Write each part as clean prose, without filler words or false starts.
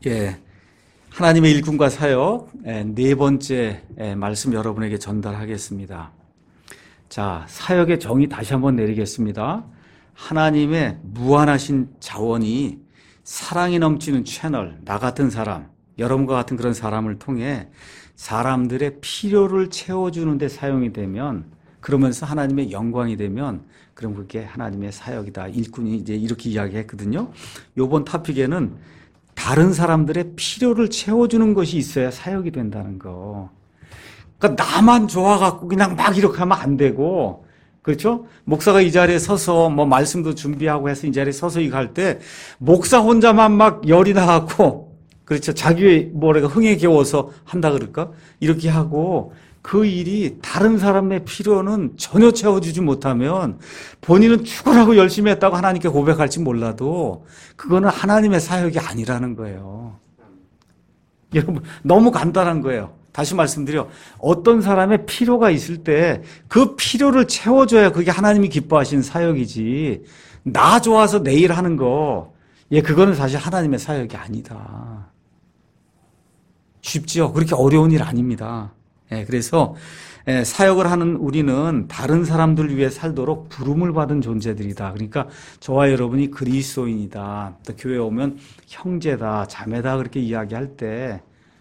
예, 하나님의 일꾼과 사역 네 번째 말씀 여러분에게 전달하겠습니다. 자, 사역의 정의 다시 한번 내리겠습니다. 하나님의 무한하신 자원이 사랑이 넘치는 채널, 나 같은 사람, 여러분과 같은 그런 사람을 통해 사람들의 필요를 채워주는 데 사용이 되면, 그러면서 하나님의 영광이 되면, 그럼 그게 하나님의 사역이다. 일꾼이 이제 이렇게 이야기했거든요. 요번 토픽에는 다른 사람들의 필요를 채워주는 것이 있어야 사역이 된다는 거. 그러니까 나만 좋아갖고 그냥 막 이렇게 하면 안 되고, 그렇죠? 목사가 이 자리에 서서 뭐 말씀도 준비하고 해서 이 자리에 서서 이거 할 때, 목사 혼자만 막 열이 나갖고, 그렇죠? 자기의 뭐랄까 흥에 겨워서 한다 그럴까? 이렇게 하고, 그 일이 다른 사람의 필요는 전혀 채워주지 못하면 본인은 죽으라고 열심히 했다고 하나님께 고백할지 몰라도 그거는 하나님의 사역이 아니라는 거예요. 여러분, 너무 간단한 거예요. 다시 말씀드려. 어떤 사람의 필요가 있을 때 그 필요를 채워줘야 그게 하나님이 기뻐하시는 사역이지. 나 좋아서 내 일 하는 거, 그거는 사실 하나님의 사역이 아니다. 쉽지요? 그렇게 어려운 일 아닙니다. 그래서 사역을 하는 우리는 다른 사람들 위해 살도록 부름을 받은 존재들이다. 그러니까 저와 여러분이 그리스도인이다. 또 교회에 오면 형제다, 자매다 그렇게 이야기할 때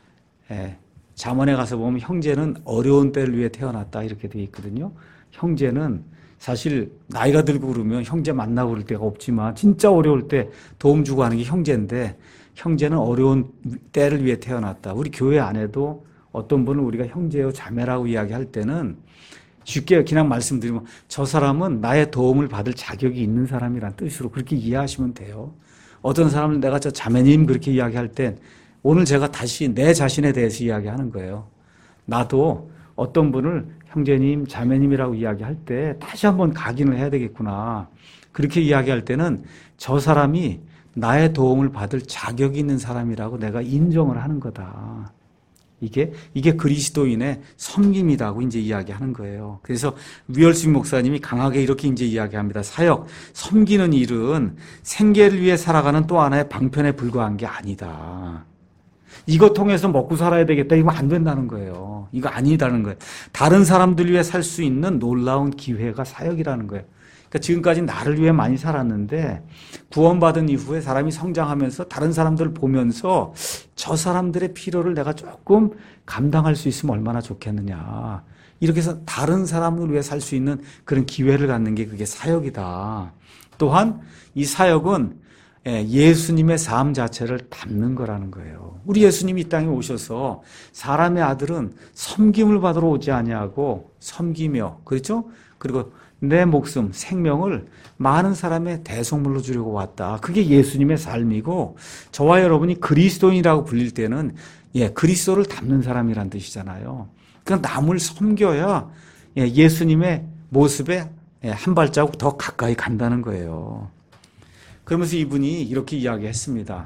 잠언에 가서 보면 형제는 어려운 때를 위해 태어났다 이렇게 되어 있거든요. 형제는 사실 나이가 들고 그러면 형제 만나고 그럴 때가 없지만 진짜 어려울 때 도움 주고 하는 게 형제인데, 형제는 어려운 때를 위해 태어났다. 우리 교회 안에도 어떤 분은 우리가 형제요 자매라고 이야기할 때는 쉽게 그냥 말씀드리면 저 사람은 나의 도움을 받을 자격이 있는 사람이란 뜻으로 그렇게 이해하시면 돼요. 어떤 사람은 내가 저 자매님 그렇게 이야기할 땐 오늘 제가 다시 내 자신에 대해서 이야기하는 거예요. 나도 어떤 분을 형제님, 자매님이라고 이야기할 때 다시 한번 각인을 해야 되겠구나. 그렇게 이야기할 때는 저 사람이 나의 도움을 받을 자격이 있는 사람이라고 내가 인정을 하는 거다. 이게 그리스도인의 섬김이라고 이제 이야기하는 거예요. 그래서 위얼스민 목사님이 강하게 이렇게 이제 이야기합니다. 사역, 섬기는 일은 생계를 위해 살아가는 또 하나의 방편에 불과한 게 아니다. 이거 통해서 먹고 살아야 되겠다. 이거 안 된다는 거예요. 이거 아니다는 거예요. 다른 사람들 위해 살 수 있는 놀라운 기회가 사역이라는 거예요. 그러니까 지금까지 나를 위해 많이 살았는데 구원받은 이후에 사람이 성장하면서 다른 사람들을 보면서 저 사람들의 필요를 내가 조금 감당할 수 있으면 얼마나 좋겠느냐. 이렇게 해서 다른 사람을 위해 살 수 있는 그런 기회를 갖는 게 그게 사역이다. 또한 이 사역은 예수님의 삶 자체를 담는 거라는 거예요. 우리 예수님이 이 땅에 오셔서 사람의 아들은 섬김을 받으러 오지 아니하고 섬기며, 그렇죠? 그리고 내 목숨, 생명을 많은 사람의 대속물로 주려고 왔다. 그게 예수님의 삶이고, 저와 여러분이 그리스도인이라고 불릴 때는 그리스도를 닮는 사람이란 뜻이잖아요. 그러니까 남을 섬겨야 예수님의 모습에 한 발자국 더 가까이 간다는 거예요. 그러면서 이분이 이렇게 이야기했습니다.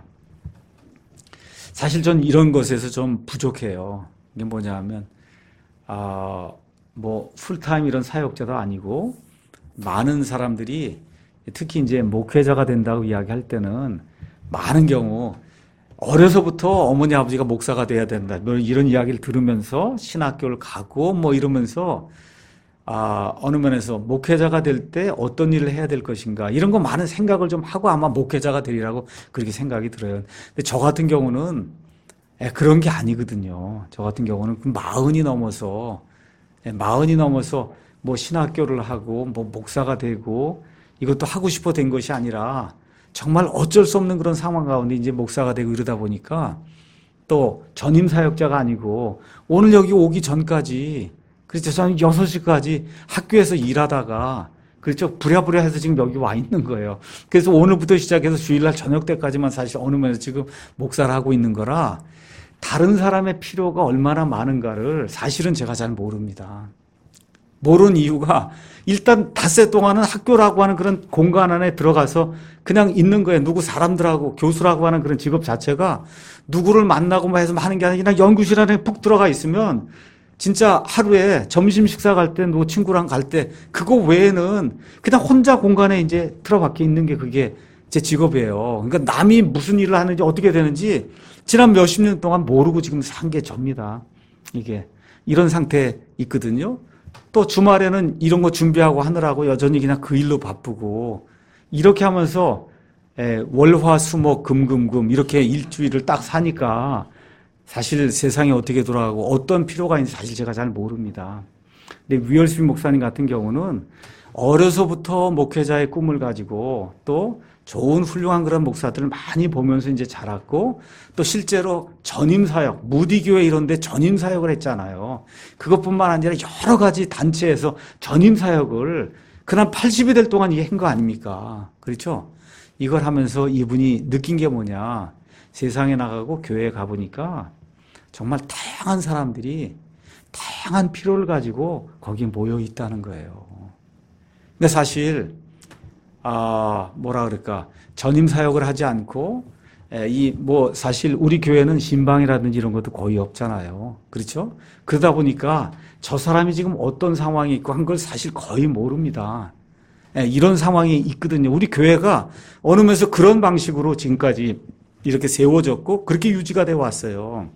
사실 전 이런 것에서 좀 부족해요. 이게 뭐냐 하면 풀타임 이런 사역자도 아니고, 많은 사람들이 특히 이제 목회자가 된다고 이야기할 때는 많은 경우 어려서부터 어머니 아버지가 목사가 돼야 된다, 뭐 이런 이야기를 들으면서 신학교를 가고 뭐 이러면서 어느 면에서 목회자가 될 때 어떤 일을 해야 될 것인가 이런 거 많은 생각을 좀 하고 아마 목회자가 되리라고 그렇게 생각이 들어요. 근데 저 같은 경우는 그런 게 아니거든요. 저 같은 경우는 마흔이 넘어서 뭐 신학교를 하고 뭐 목사가 되고 이것도 하고 싶어 된 것이 아니라 정말 어쩔 수 없는 그런 상황 가운데 이제 목사가 되고 이러다 보니까, 또 전임 사역자가 아니고 오늘 여기 오기 전까지, 그렇죠, 저는 6시까지 학교에서 일하다가, 그렇죠, 부랴부랴 해서 지금 여기 와 있는 거예요. 그래서 오늘부터 시작해서 주일날 저녁 때까지만 사실 어느 면에서 지금 목사를 하고 있는 거라 다른 사람의 필요가 얼마나 많은가를 사실은 제가 잘 모릅니다. 모르는 이유가 일단 닷새 동안은 학교라고 하는 그런 공간 안에 들어가서 그냥 있는 거예요. 누구 사람들하고, 교수라고 하는 그런 직업 자체가 누구를 만나고 뭐 해서 하는 게 아니라 그냥 연구실 안에 푹 들어가 있으면 진짜 하루에 점심 식사 갈 때, 누구 친구랑 갈 때, 그거 외에는 그냥 혼자 공간에 이제 틀어박혀 있는 게 그게 제 직업이에요. 그러니까 남이 무슨 일을 하는지 어떻게 되는지 지난 몇십 년 동안 모르고 지금 산 게 접니다. 이게 이런 상태에 있거든요. 또 주말에는 이런 거 준비하고 하느라고 여전히 그냥 그 일로 바쁘고 이렇게 하면서 월화수목 금금금 이렇게 일주일을 딱 사니까 사실 세상이 어떻게 돌아가고 어떤 필요가 있는지 사실 제가 잘 모릅니다. 근데 위얼스비 목사님 같은 경우는 어려서부터 목회자의 꿈을 가지고 또 좋은 훌륭한 그런 목사들을 많이 보면서 이제 자랐고 또 실제로 전임사역, 무디교회 이런 데 전임사역을 했잖아요. 그것뿐만 아니라 여러 가지 단체에서 전임사역을 그냥 80이 될 동안 이게 한 거 아닙니까? 그렇죠? 이걸 하면서 이분이 느낀 게 뭐냐. 세상에 나가고 교회에 가보니까 정말 다양한 사람들이 다양한 필요를 가지고 거기에 모여 있다는 거예요. 근데 사실 뭐라 그럴까, 전임 사역을 하지 않고, 사실 우리 교회는 신방이라든지 이런 것도 거의 없잖아요. 그렇죠? 그러다 보니까 저 사람이 지금 어떤 상황이 있고 한 걸 사실 거의 모릅니다. 이런 상황이 있거든요. 우리 교회가 어느 면에서 그런 방식으로 지금까지 이렇게 세워졌고, 그렇게 유지가 되어 왔어요.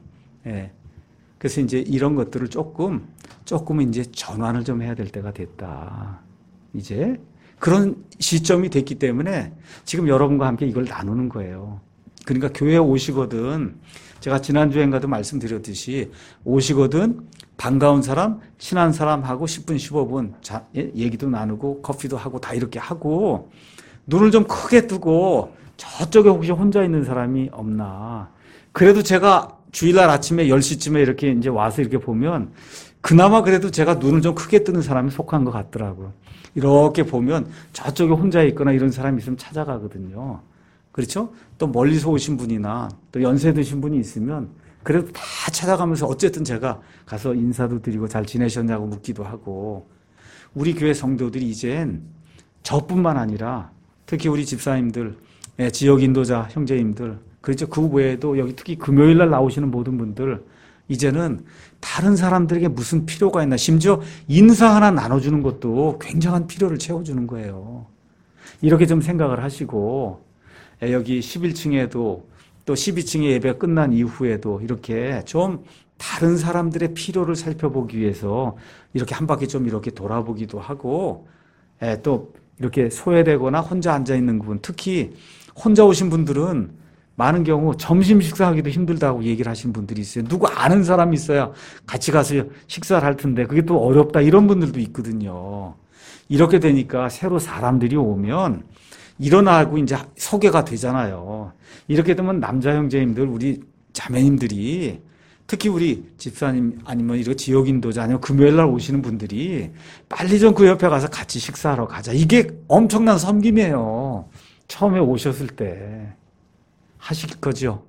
그래서 이제 이런 것들을 조금 이제 전환을 좀 해야 될 때가 됐다. 이제. 그런 시점이 됐기 때문에 지금 여러분과 함께 이걸 나누는 거예요. 그러니까 교회에 오시거든, 제가 지난주엔가도 말씀드렸듯이 오시거든 반가운 사람, 친한 사람하고 10분, 15분 얘기도 나누고 커피도 하고 다 이렇게 하고 눈을 좀 크게 뜨고 저쪽에 혹시 혼자 있는 사람이 없나. 그래도 제가 주일날 아침에 10시쯤에 이렇게 이제 와서 이렇게 보면 그나마 그래도 제가 눈을 좀 크게 뜨는 사람이 속한 것 같더라고요. 이렇게 보면 저쪽에 혼자 있거나 이런 사람이 있으면 찾아가거든요. 그렇죠? 또 멀리서 오신 분이나 또 연세 드신 분이 있으면 그래도 다 찾아가면서 어쨌든 제가 가서 인사도 드리고 잘 지내셨냐고 묻기도 하고. 우리 교회 성도들이 이젠 저뿐만 아니라 특히 우리 집사님들, 지역 인도자 형제님들, 그렇죠? 그 외에도 여기 특히 금요일 날 나오시는 모든 분들 이제는 다른 사람들에게 무슨 필요가 있나, 심지어 인사 하나 나눠주는 것도 굉장한 필요를 채워주는 거예요. 이렇게 좀 생각을 하시고 여기 11층에도 또 12층의 예배가 끝난 이후에도 이렇게 좀 다른 사람들의 필요를 살펴보기 위해서 이렇게 한 바퀴 좀 이렇게 돌아보기도 하고, 또 이렇게 소외되거나 혼자 앉아있는 부분, 특히 혼자 오신 분들은 많은 경우 점심 식사하기도 힘들다고 얘기를 하시는 분들이 있어요. 누구 아는 사람이 있어야 같이 가서 식사를 할 텐데 그게 또 어렵다, 이런 분들도 있거든요. 이렇게 되니까 새로 사람들이 오면 일어나고 이제 소개가 되잖아요. 이렇게 되면 남자 형제님들, 우리 자매님들이, 특히 우리 집사님 아니면 이런 지역 인도자 아니면 금요일 날 오시는 분들이 빨리 좀 그 옆에 가서 같이 식사하러 가자. 이게 엄청난 섬김이에요. 처음에 오셨을 때. 하실 거죠?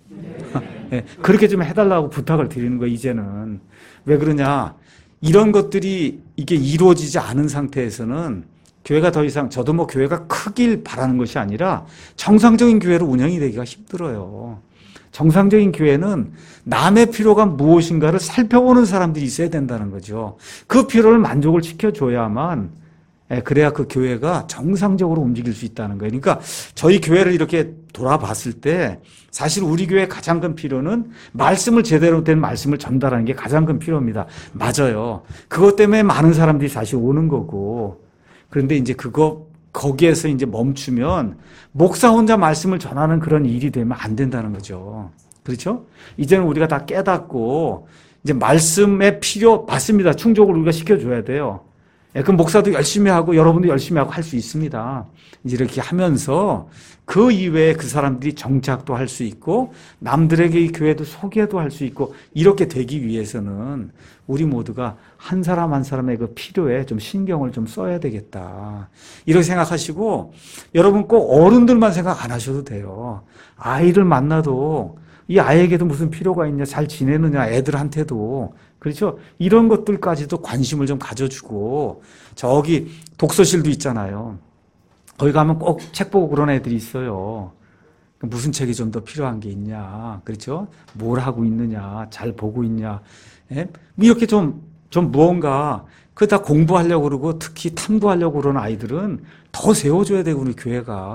네, 그렇게 좀 해달라고 부탁을 드리는 거예요, 이제는. 왜 그러냐. 이런 것들이 이게 이루어지지 않은 상태에서는 교회가 더 이상, 저도 뭐 교회가 크길 바라는 것이 아니라 정상적인 교회로 운영이 되기가 힘들어요. 정상적인 교회는 남의 필요가 무엇인가를 살펴보는 사람들이 있어야 된다는 거죠. 그 필요를 만족을 시켜줘야만, 그래야 그 교회가 정상적으로 움직일 수 있다는 거예요. 그러니까 저희 교회를 이렇게 돌아봤을 때 사실 우리 교회의 가장 큰 필요는 말씀을, 제대로 된 말씀을 전달하는 게 가장 큰 필요입니다. 맞아요. 그것 때문에 많은 사람들이 사실 오는 거고. 그런데 이제 거기에서 이제 멈추면 목사 혼자 말씀을 전하는 그런 일이 되면 안 된다는 거죠. 그렇죠? 이제는 우리가 다 깨닫고 이제 말씀의 필요 맞습니다. 충족을 우리가 시켜줘야 돼요. 그럼 목사도 열심히 하고 여러분도 열심히 하고 할 수 있습니다. 이제 이렇게 하면서 그 이외에 그 사람들이 정착도 할 수 있고 남들에게 이 교회도 소개도 할 수 있고, 이렇게 되기 위해서는 우리 모두가 한 사람 한 사람의 그 필요에 좀 신경을 좀 써야 되겠다. 이렇게 생각하시고, 여러분 꼭 어른들만 생각 안 하셔도 돼요. 아이를 만나도 이 아이에게도 무슨 필요가 있냐, 잘 지내느냐, 애들한테도. 그렇죠? 이런 것들까지도 관심을 좀 가져주고, 저기 독서실도 있잖아요. 거기 가면 꼭 책 보고 그런 애들이 있어요. 무슨 책이 좀 더 필요한 게 있냐, 그렇죠? 뭘 하고 있느냐, 잘 보고 있냐, 이렇게 좀 무언가, 그거 다 공부하려고 그러고 특히 탐구하려고 그러는 아이들은 더 세워줘야 되고, 우리 교회가.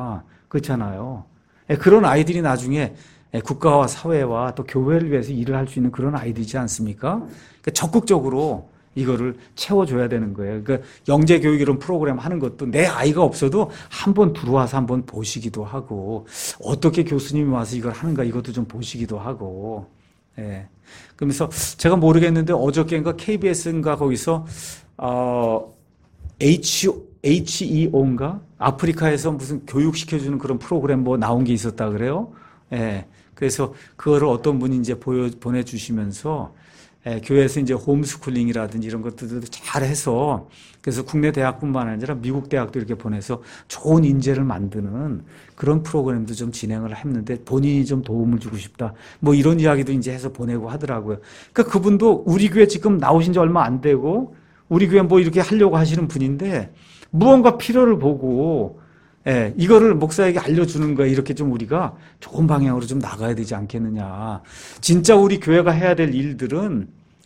그렇잖아요. 그런 아이들이 나중에 국가와 사회와 또 교회를 위해서 일을 할 수 있는 그런 아이들이지 않습니까? 그러니까 적극적으로 이거를 채워줘야 되는 거예요. 그러니까 영재교육 이런 프로그램 하는 것도 내 아이가 없어도 한번 들어와서 한번 보시기도 하고 어떻게 교수님이 와서 이걸 하는가 이것도 좀 보시기도 하고 예. 그러면서 제가 모르겠는데 어저께인가 KBS인가 거기서 HEO인가 아프리카에서 무슨 교육시켜주는 그런 프로그램 뭐 나온 게 있었다 그래요. 예. 그래서 그거를 어떤 분이 이제 보내주시면서 교회에서 이제 홈스쿨링이라든지 이런 것들도 잘 해서 그래서 국내 대학뿐만 아니라 미국 대학도 이렇게 보내서 좋은 인재를 만드는 그런 프로그램도 좀 진행을 했는데 본인이 좀 도움을 주고 싶다. 뭐 이런 이야기도 이제 해서 보내고 하더라고요. 그러니까 그분도 우리 교회 지금 나오신 지 얼마 안 되고 우리 교회 뭐 이렇게 하려고 하시는 분인데 무언가 필요를 보고 이거를 목사에게 알려주는 거야. 이렇게 좀 우리가 좋은 방향으로 좀 나가야 되지 않겠느냐. 진짜 우리 교회가 해야 될 일들은,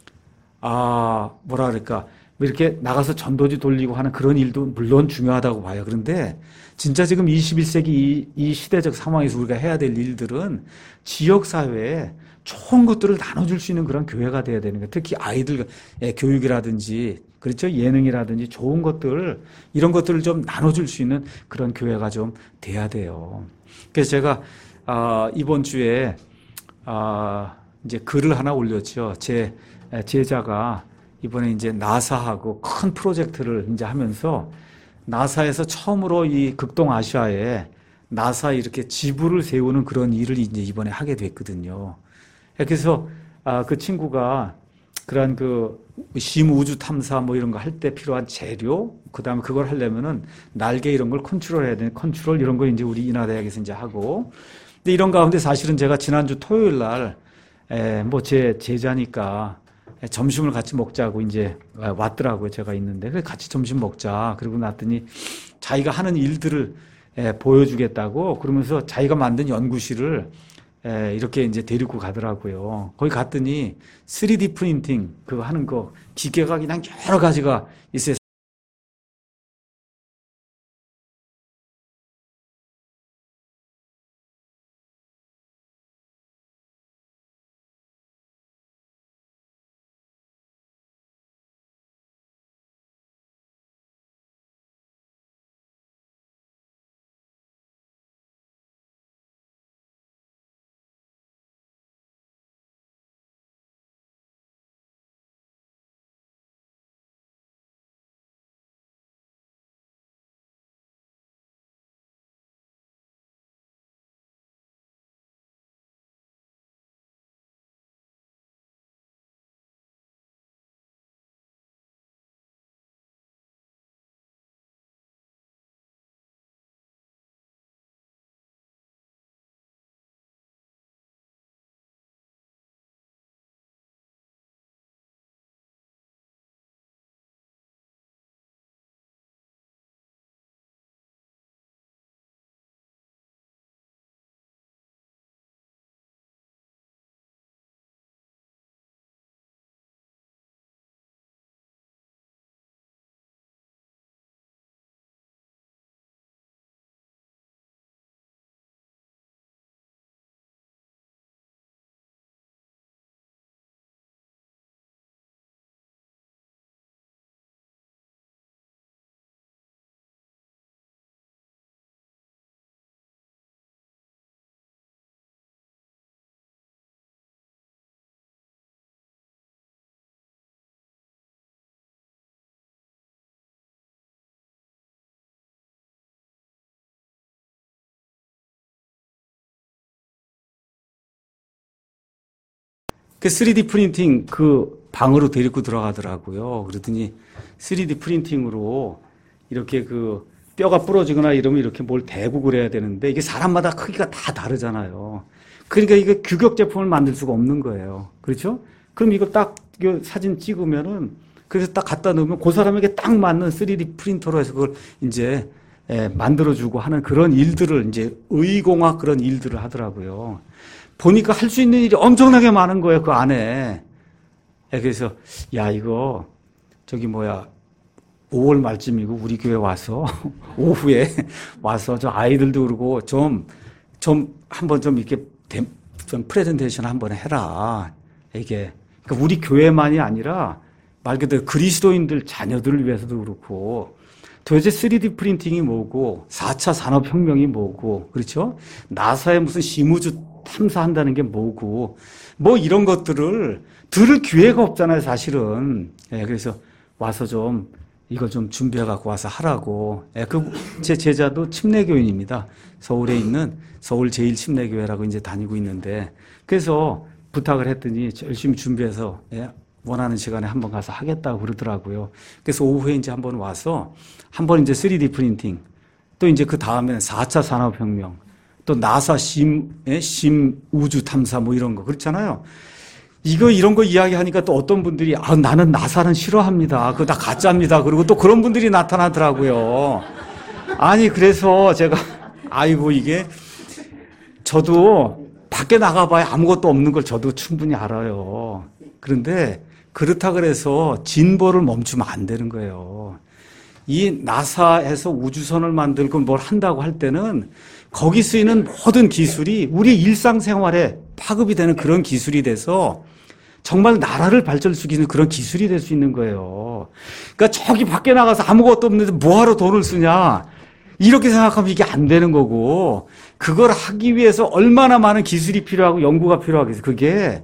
뭐라 그럴까. 뭐 이렇게 나가서 전도지 돌리고 하는 그런 일도 물론 중요하다고 봐요. 그런데 진짜 지금 21세기 이 시대적 상황에서 우리가 해야 될 일들은 지역사회에 좋은 것들을 나눠줄 수 있는 그런 교회가 돼야 되는 거예요. 특히 아이들 교육이라든지 그렇죠? 예능이라든지 좋은 것들 이런 것들을 좀 나눠줄 수 있는 그런 교회가 좀 돼야 돼요. 그래서 제가 이번 주에 이제 글을 하나 올렸죠. 제 제자가 이번에 이제 나사하고 큰 프로젝트를 이제 하면서 나사에서 처음으로 이 극동아시아에 나사 이렇게 지부를 세우는 그런 일을 이제 이번에 하게 됐거든요. 그래서 그 친구가 그런 그 심 우주 탐사 뭐 이런 거 할 때 필요한 재료, 그 다음에 그걸 하려면은 날개 이런 걸 컨트롤 해야 되는 컨트롤 이런 거 이제 우리 인하대학에서 이제 하고. 근데 이런 가운데 사실은 제가 지난주 토요일 날, 뭐 제 제자니까 점심을 같이 먹자고 이제 왔더라고요. 제가 있는데. 그래서 같이 점심 먹자. 그러고 났더니 자기가 하는 일들을 보여주겠다고 그러면서 자기가 만든 연구실을 이렇게 이제 데리고 가더라고요. 거기 갔더니 3D 프린팅 그거 하는 거 기계가 그냥 여러 가지가 있어요. 그 3D 프린팅 그 방으로 데리고 들어가더라고요. 그러더니 3D 프린팅으로 이렇게 그 뼈가 부러지거나 이러면 이렇게 뭘 대고 그래야 되는데 이게 사람마다 크기가 다 다르잖아요. 그러니까 이게 규격 제품을 만들 수가 없는 거예요. 그렇죠? 그럼 이거 딱 이거 사진 찍으면은 그래서 딱 갖다 놓으면 그 사람에게 딱 맞는 3D 프린터로 해서 그걸 이제 만들어주고 하는 그런 일들을 이제 의공학 그런 일들을 하더라고요. 보니까 할 수 있는 일이 엄청나게 많은 거예요, 그 안에. 그래서, 야, 이거, 저기 뭐야, 5월 말쯤이고 우리 교회 와서 오후에 와서 저 아이들도 그러고 좀 한번 좀 이렇게 좀 프레젠테이션 한번 해라. 이게 그러니까 우리 교회만이 아니라 말 그대로 그리스도인들 자녀들을 위해서도 그렇고 도대체 3D 프린팅이 뭐고 4차 산업혁명이 뭐고 그렇죠? 나사에 무슨 심우주 탐사한다는 게 뭐고 뭐 이런 것들을 들을 기회가 없잖아요, 사실은. 예, 그래서 와서 좀 이걸 좀 준비해 갖고 와서 하라고. 예, 제 제자도 침례교인입니다. 서울에 있는 서울 제1침례교회라고 이제 다니고 있는데 그래서 부탁을 했더니 열심히 준비해서 예, 원하는 시간에 한번 가서 하겠다고 그러더라고요. 그래서 오후에 이제 한번 와서 한번 이제 3D 프린팅 또 이제 그 다음에는 4차 산업혁명 또 나사 심 우주 탐사 뭐 이런 거 그렇잖아요. 이런 거 이야기하니까 또 어떤 분들이 나는 나사는 싫어합니다. 그거 다 가짜입니다. 그리고 또 그런 분들이 나타나더라고요. 아니 그래서 제가 아이고 이게 저도 밖에 나가봐야 아무것도 없는 걸 저도 충분히 알아요. 그런데 그렇다 그래서 진보를 멈추면 안 되는 거예요. 이 나사에서 우주선을 만들고 뭘 한다고 할 때는 거기 쓰이는 모든 기술이 우리 일상생활에 파급이 되는 그런 기술이 돼서 정말 나라를 발전시키는 그런 기술이 될 수 있는 거예요. 그러니까 저기 밖에 나가서 아무것도 없는데 뭐하러 돈을 쓰냐. 이렇게 생각하면 이게 안 되는 거고 그걸 하기 위해서 얼마나 많은 기술이 필요하고 연구가 필요하겠어요. 그게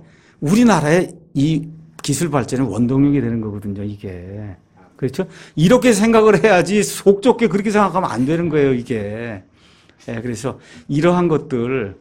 우리나라의 이 기술 발전의 원동력이 되는 거거든요, 이게. 그렇죠? 이렇게 생각을 해야지 속 좁게 그렇게 생각하면 안 되는 거예요, 이게. 예, 그래서 이러한 것들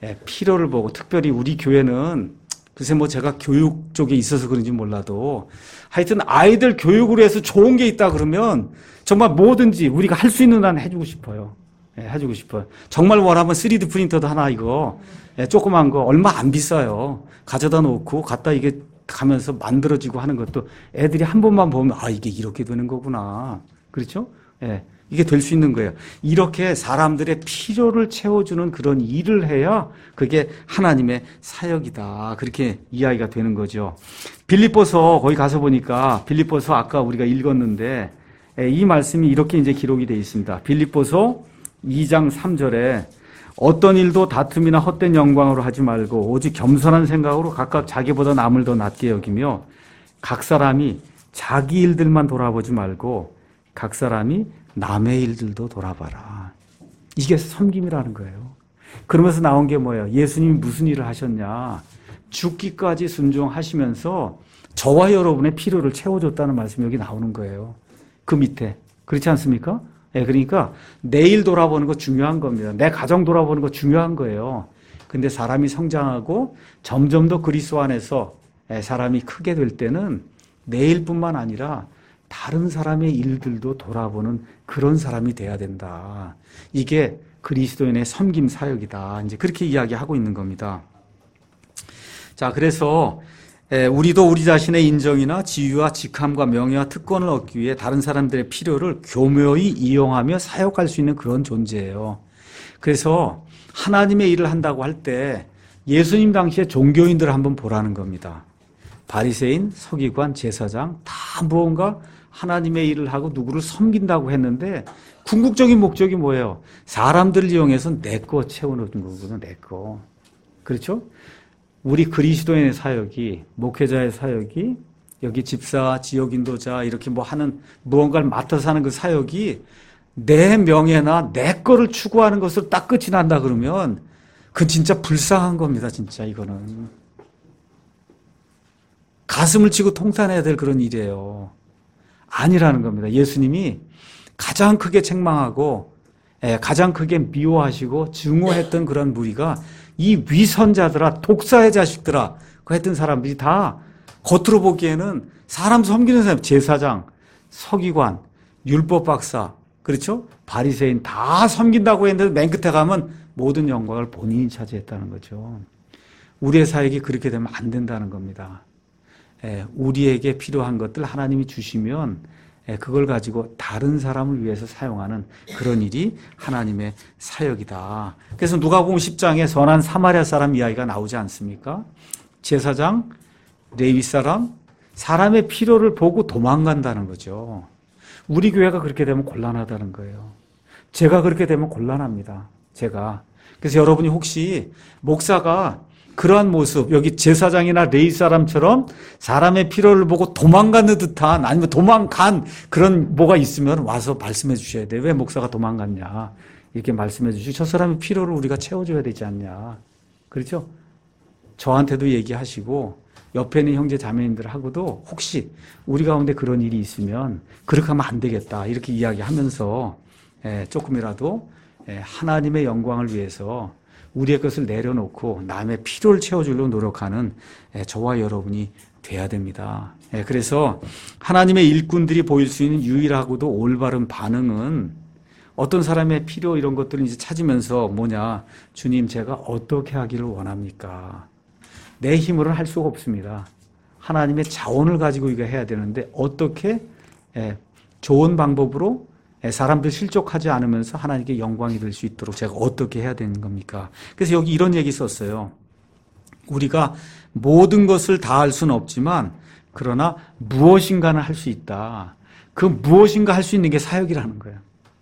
필요를 보고 특별히 우리 교회는 글쎄 뭐 제가 교육 쪽에 있어서 그런지 몰라도 하여튼 아이들 교육을 해서 좋은 게 있다 그러면 정말 뭐든지 우리가 할 수 있는 한 해주고 싶어요. 예, 해주고 싶어요. 정말 원하면 3D 프린터도 하나 이거 조그만 거 얼마 안 비싸요. 가져다 놓고 갖다 이게 가면서 만들어지고 하는 것도 애들이 한 번만 보면 이게 이렇게 되는 거구나. 그렇죠? 예. 이게 될 수 있는 거예요. 이렇게 사람들의 필요를 채워주는 그런 일을 해야 그게 하나님의 사역이다. 그렇게 이야기가 되는 거죠. 빌립보서 거기 가서 보니까 빌립보서 아까 우리가 읽었는데 이 말씀이 이렇게 이제 기록이 되어 있습니다. 빌립보서 2장 3절에 어떤 일도 다툼이나 헛된 영광으로 하지 말고 오직 겸손한 생각으로 각각 자기보다 남을 더 낮게 여기며 각 사람이 자기 일들만 돌아보지 말고 각 사람이 남의 일들도 돌아봐라. 이게 섬김이라는 거예요. 그러면서 나온 게 뭐예요? 예수님이 무슨 일을 하셨냐? 죽기까지 순종하시면서 저와 여러분의 필요를 채워줬다는 말씀이 여기 나오는 거예요. 그 밑에. 그렇지 않습니까? 예, 그러니까 내일 돌아보는 거 중요한 겁니다. 내 가정 돌아보는 거 중요한 거예요. 근데 사람이 성장하고 점점 더 그리스도 안에서 사람이 크게 될 때는 내일뿐만 아니라 다른 사람의 일들도 돌아보는 그런 사람이 돼야 된다. 이게 그리스도인의 섬김 사역이다. 이제 그렇게 이야기하고 있는 겁니다. 자, 그래서 우리도 우리 자신의 인정이나 지위와 직함과 명예와 특권을 얻기 위해 다른 사람들의 필요를 교묘히 이용하며 사역할 수 있는 그런 존재예요. 그래서 하나님의 일을 한다고 할 때 예수님 당시에 종교인들을 한번 보라는 겁니다. 바리새인, 서기관, 제사장 다 무언가 하나님의 일을 하고 누구를 섬긴다고 했는데 궁극적인 목적이 뭐예요? 사람들을 이용해서 내 거 채워놓는 거거든요. 내 거. 그렇죠? 우리 그리스도인의 사역이, 목회자의 사역이, 여기 집사, 지역인도자 이렇게 뭐 하는 무언가를 맡아서 하는 그 사역이 내 명예나 내 거를 추구하는 것으로 딱 끝이 난다 그러면 그건 진짜 불쌍한 겁니다. 진짜 이거는. 가슴을 치고 통탄해야 될 그런 일이에요. 아니라는 겁니다. 예수님이 가장 크게 책망하고 가장 크게 미워하시고 증오했던 그런 무리가 이 위선자들아, 독사의 자식들아 그 했던 사람들이 다 겉으로 보기에는 사람 섬기는 사람, 제사장, 서기관, 율법 박사, 그렇죠? 바리새인 다 섬긴다고 했는데 맨 끝에 가면 모든 영광을 본인이 차지했다는 거죠. 우리의 사역이 그렇게 되면 안 된다는 겁니다. 우리에게 필요한 것들 하나님이 주시면 그걸 가지고 다른 사람을 위해서 사용하는 그런 일이 하나님의 사역이다. 그래서 누가복음 10장에 선한 사마리아 사람 이야기가 나오지 않습니까? 제사장, 레위 사람, 사람의 필요를 보고 도망간다는 거죠. 우리 교회가 그렇게 되면 곤란하다는 거예요. 제가 그렇게 되면 곤란합니다. 제가. 그래서 여러분이 혹시 목사가 그러한 모습, 여기 제사장이나 레위 사람처럼 사람의 필요를 보고 도망가는 듯한, 아니면 도망간 그런 뭐가 있으면 와서 말씀해 주셔야 돼요. 왜 목사가 도망갔냐. 이렇게 말씀해 주시고, 저 사람의 필요를 우리가 채워줘야 되지 않냐. 그렇죠? 저한테도 얘기하시고, 옆에 있는 형제 자매님들하고도 혹시 우리 가운데 그런 일이 있으면 그렇게 하면 안 되겠다. 이렇게 이야기하면서 조금이라도 하나님의 영광을 위해서 우리의 것을 내려놓고 남의 필요를 채워주려고 노력하는 저와 여러분이 돼야 됩니다. 그래서 하나님의 일꾼들이 보일 수 있는 유일하고도 올바른 반응은 어떤 사람의 필요 이런 것들을 이제 찾으면서 뭐냐, 주님 제가 어떻게 하기를 원합니까? 내 힘으로는 할 수가 없습니다. 하나님의 자원을 가지고 이거 해야 되는데 어떻게 좋은 방법으로 사람들 실족하지 않으면서 하나님께 영광이 될 수 있도록 제가 어떻게 해야 되는 겁니까? 그래서 여기 이런 얘기 썼어요. 우리가 모든 것을 다 할 수는 없지만 그러나 무엇인가는 할 수 있다. 그 무엇인가 할 수 있는 게 사역이라는 거예요.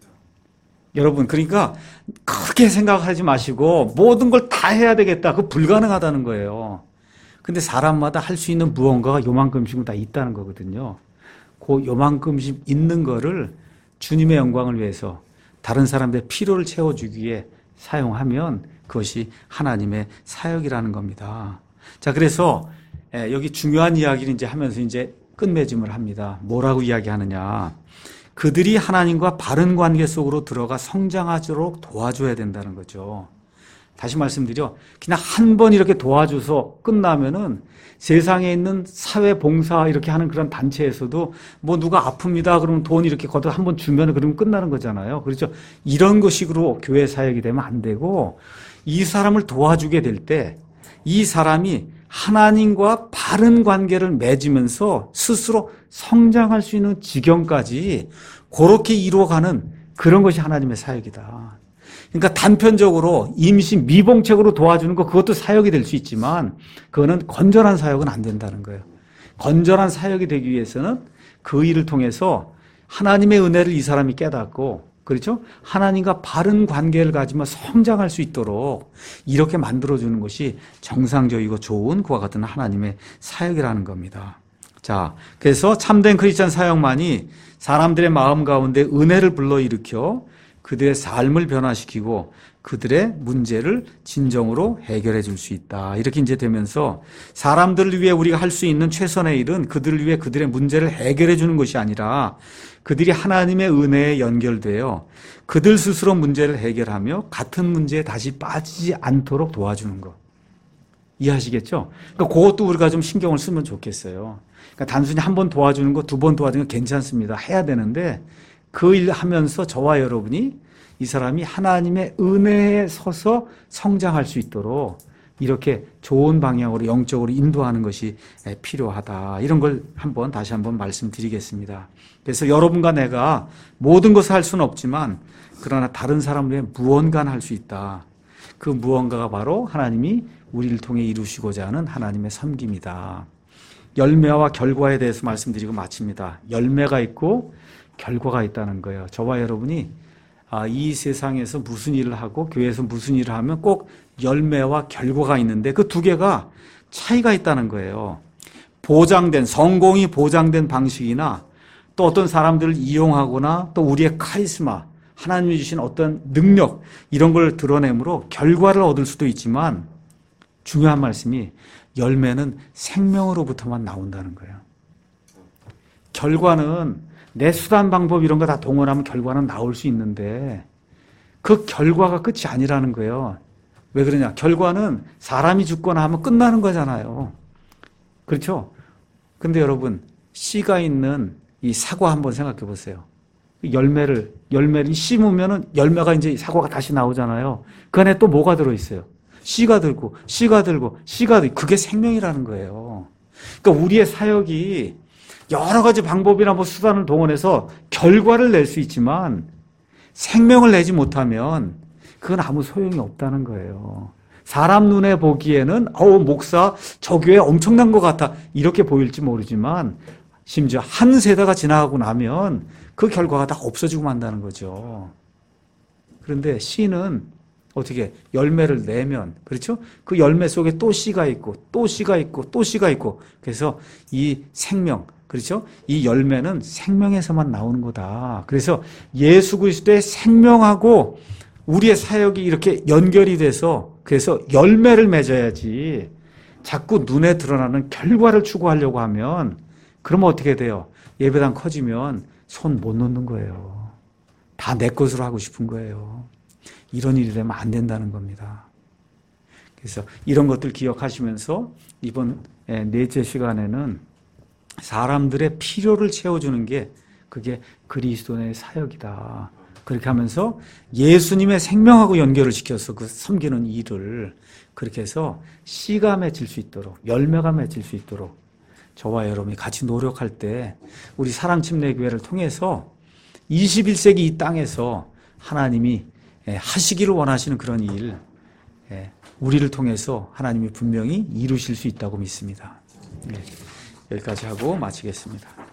여러분, 그러니까 크게 생각하지 마시고 모든 걸 다 해야 되겠다. 그거 불가능하다는 거예요. 근데 사람마다 할 수 있는 무언가가 요만큼씩은 다 있다는 거거든요. 그 요만큼씩 있는 거를 주님의 영광을 위해서 다른 사람들의 필요를 채워주기 위해 사용하면 그것이 하나님의 사역이라는 겁니다. 자, 그래서 여기 중요한 이야기를 이제 하면서 이제 끝맺음을 합니다. 뭐라고 이야기하느냐. 그들이 하나님과 바른 관계 속으로 들어가 성장하도록 도와줘야 된다는 거죠. 다시 말씀드려, 그냥 한 번 이렇게 도와줘서 끝나면은 세상에 있는 사회 봉사 이렇게 하는 그런 단체에서도 뭐 누가 아픕니다 그러면 돈 이렇게 걷어 한 번 주면 그러면 끝나는 거잖아요. 그렇죠? 이런 것식으로 교회 사역이 되면 안 되고, 이 사람을 도와주게 될 때 이 사람이 하나님과 바른 관계를 맺으면서 스스로 성장할 수 있는 지경까지 그렇게 이루어가는 그런 것이 하나님의 사역이다. 그러니까 단편적으로 임시 미봉책으로 도와주는 거, 그것도 사역이 될 수 있지만 그거는 건전한 사역은 안 된다는 거예요. 건전한 사역이 되기 위해서는 그 일을 통해서 하나님의 은혜를 이 사람이 깨닫고, 그렇죠? 하나님과 바른 관계를 가지며 성장할 수 있도록 이렇게 만들어주는 것이 정상적이고 좋은 그와 같은 하나님의 사역이라는 겁니다. 자, 그래서 참된 크리스찬 사역만이 사람들의 마음 가운데 은혜를 불러일으켜 그들의 삶을 변화시키고 그들의 문제를 진정으로 해결해 줄 수 있다. 이렇게 이제 되면서 사람들을 위해 우리가 할 수 있는 최선의 일은 그들을 위해 그들의 문제를 해결해 주는 것이 아니라 그들이 하나님의 은혜에 연결되어 그들 스스로 문제를 해결하며 같은 문제에 다시 빠지지 않도록 도와주는 것. 이해하시겠죠? 그러니까 그것도 우리가 좀 신경을 쓰면 좋겠어요. 그러니까 단순히 한 번 도와주는 거, 두 번 도와주는 거 괜찮습니다. 해야 되는데 그 일 하면서 저와 여러분이 이 사람이 하나님의 은혜에 서서 성장할 수 있도록 이렇게 좋은 방향으로 영적으로 인도하는 것이 필요하다. 이런 걸 다시 한번 말씀드리겠습니다. 그래서 여러분과 내가 모든 것을 할 수는 없지만 그러나 다른 사람을 위해 무언가는 할 수 있다. 그 무언가가 바로 하나님이 우리를 통해 이루시고자 하는 하나님의 섬김이다. 열매와 결과에 대해서 말씀드리고 마칩니다. 열매가 있고 결과가 있다는 거예요. 저와 여러분이 이 세상에서 무슨 일을 하고 교회에서 무슨 일을 하면 꼭 열매와 결과가 있는데 그 두 개가 차이가 있다는 거예요. 성공이 보장된 방식이나 또 어떤 사람들을 이용하거나 또 우리의 카리스마, 하나님이 주신 어떤 능력 이런 걸 드러내므로 결과를 얻을 수도 있지만 중요한 말씀이 열매는 생명으로부터만 나온다는 거예요. 결과는 내 수단 방법 이런 거 다 동원하면 결과는 나올 수 있는데 그 결과가 끝이 아니라는 거예요. 왜 그러냐? 결과는 사람이 죽거나 하면 끝나는 거잖아요. 그렇죠? 근데 여러분, 씨가 있는 이 사과 한번 생각해 보세요. 열매를 심으면은 열매가 이제 사과가 다시 나오잖아요. 그 안에 또 뭐가 들어있어요? 씨가 들고 그게 생명이라는 거예요. 그러니까 우리의 사역이 여러 가지 방법이나 수단을 동원해서 결과를 낼 수 있지만 생명을 내지 못하면 그건 아무 소용이 없다는 거예요. 사람 눈에 보기에는 목사 저 교회 엄청난 것 같아 이렇게 보일지 모르지만 심지어 한 세대가 지나가고 나면 그 결과가 다 없어지고 만다는 거죠. 그런데 씨는 어떻게 열매를 내면, 그렇죠? 그 열매 속에 또 씨가 있고 또 씨가 있고 또 씨가 있고, 그래서 이 생명, 그렇죠? 이 열매는 생명에서만 나오는 거다. 그래서 예수 그리스도의 생명하고 우리의 사역이 이렇게 연결이 돼서, 그래서 열매를 맺어야지 자꾸 눈에 드러나는 결과를 추구하려고 하면, 그러면 어떻게 돼요? 예배당 커지면 손 못 놓는 거예요. 다 내 것으로 하고 싶은 거예요. 이런 일이 되면 안 된다는 겁니다. 그래서 이런 것들 기억하시면서 이번 넷째 시간에는 사람들의 필요를 채워주는 게 그게 그리스도의 사역이다. 그렇게 하면서 예수님의 생명하고 연결을 시켜서 그 섬기는 일을 그렇게 해서 씨가 맺힐 수 있도록, 열매가 맺힐 수 있도록 저와 여러분이 같이 노력할 때 우리 사랑침례교회를 통해서 21세기 이 땅에서 하나님이 하시기를 원하시는 그런 일, 우리를 통해서 하나님이 분명히 이루실 수 있다고 믿습니다. 여기까지 하고 마치겠습니다.